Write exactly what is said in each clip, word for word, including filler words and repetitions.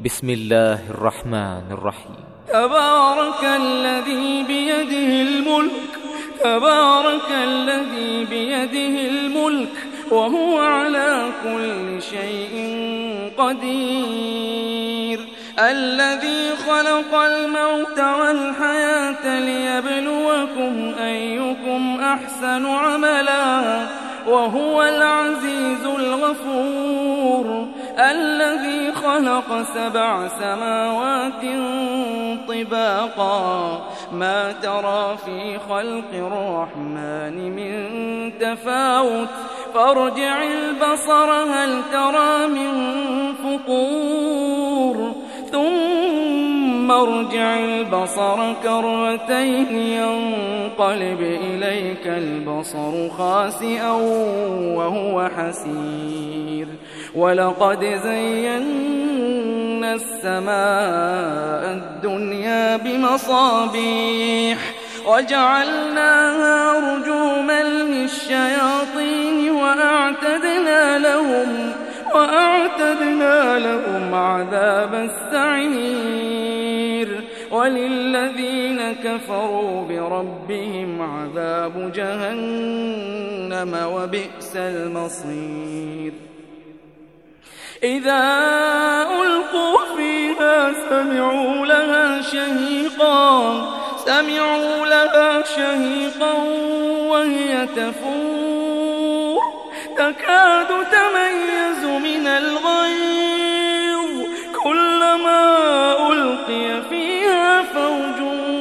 بسم الله الرحمن الرحيم. تبارك الذي بيده الملك تبارك الذي بيده الملك وهو على كل شيء قدير. الذي خلق الموت والحياة ليبلوكم أيكم أحسن عملا وهو العزيز الغفور. الذي خلق سبع سماوات طباقا ما ترى في خلق الرحمن من تفاوت فارجع البصر هل ترى من فطور ثم ارجع البصر كرتين ينقلب إليك البصر خاسئا وهو حسير. ولقد زينا السماء الدنيا بمصابيح وجعلناها رجوما للشياطين وأعتدنا لهم وأعتدنا لهم عذاب السعير. وللذين كفروا بربهم عذاب جهنم وبئس المصير. إذا ألقوا فيها سمعوا لها شهيقا سمعوا لها شهيقا وهي تفور تكاد تميز من الغيظ كلما ألقي فيها فوج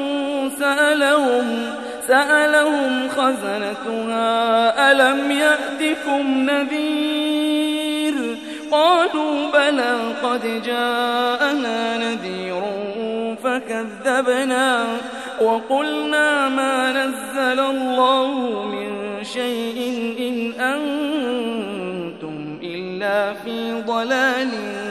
سألهم سألهم خزنتها ألم يأتكم نذير قالوا بلى قد جاءنا نذير فكذبنا وقلنا ما نزل الله من شيء إن أنتم إلا في ضلال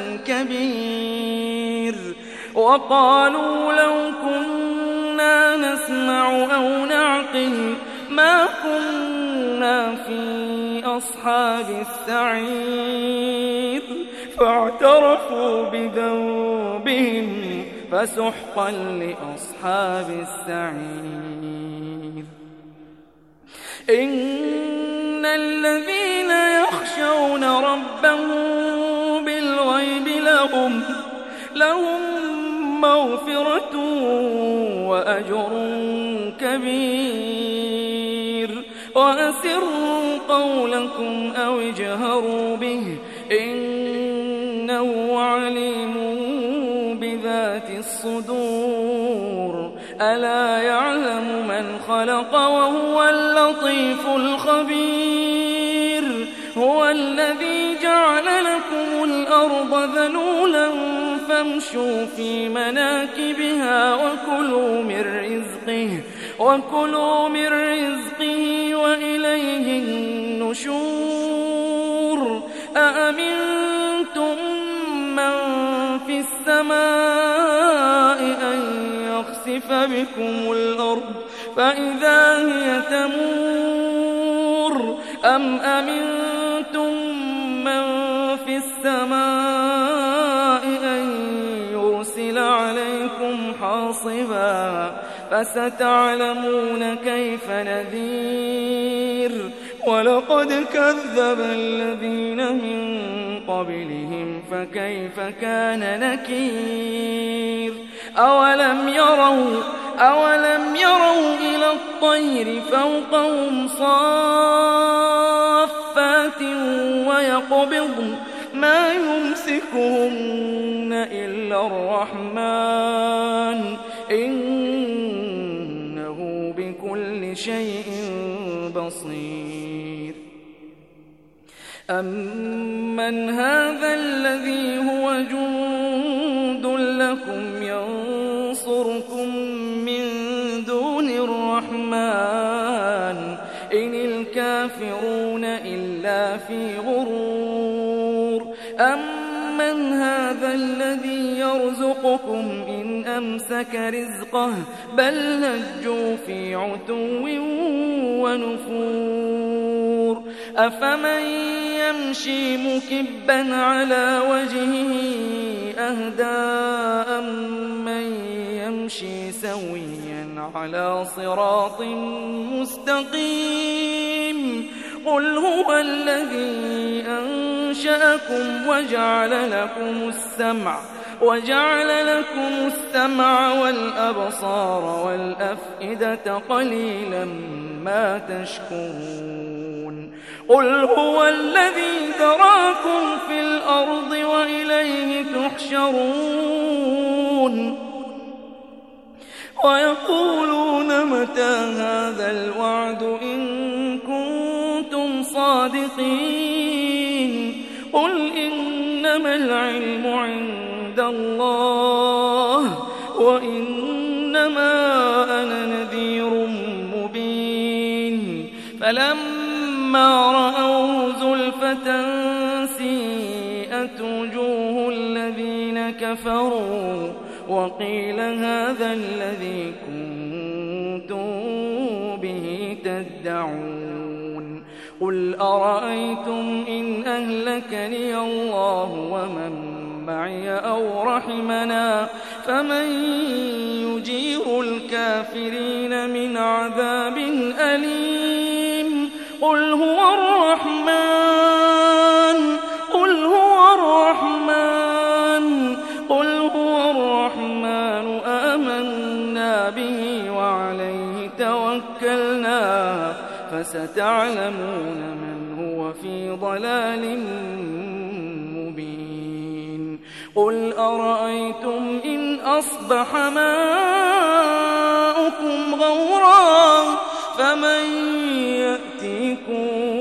كبير. وقالوا لو كنا نسمع أو نعقل ما كنا في أصحاب السعير فاعترفوا بذنبهم فسحقا لأصحاب السعير. إن الذين يخشون ربهم بالغيب لهم لهم مغفرة وأجر كبير. وأسروا قولكم أو اجهروا به إنه عليم بذات الصدور. ألا يعلم من خلق وهو اللطيف الخبير. هو الذي جعل لكم الأرض ذلولا فامشوا في مناكبها وكلوا من رزقه وكلوا من رزقه وإليه النشور. أأمنتم من في السماء أن يخسف بكم الأرض فإذا هي تمور أم أمنتم من في السماء أن يرسل عليكم حاصبا فستعلمون كيف نذير. ولقد كذب الذين من قبلهم فكيف كان نكير. أولم يروا أولم يروا إلى الطير فوقهم صافات ويقبضن ما يمسكهن إلا الرحمن إنه بكل شيء بصير. أمن هذا الذي هو جند لكم ينصركم من دون الرحمن إن الكافرون إلا في غرور. أمن هذا الذي يرزقكم إن أمسك رزقه بل لجوا في عتو ونفور أفمن يمشي مكبا على وجهه أهدى أمن يمشي سويا على صراط مستقيم قل هو الذي أنشأكم وجعل لكم السمع وجعل لكم السمع والأبصار والأفئدة قليلا ما تشكرون قل هو الذي ذراكم في الأرض وإليه تحشرون ويقولون متى هذا الوعد إن كنتم صادقين قل إنما العلم عند الله وإنما أنا نذير مبين فلما رأوا زلفة سيئت وجوه الذين كفروا وقيل هذا الذي كنتم به تدعون قل أرأيتم إن أهلكني الله ومن معي أو رحمنا فمن يجير الكافرين من عذاب أليم قل هو الرحمن قل هو الرحمن قل هو الرحمن آمنا به وعليه توكلنا فستعلمون من هو في ضلال مبين قل أرأيتم إن أصبح ماؤكم غورا فمن يأتيكم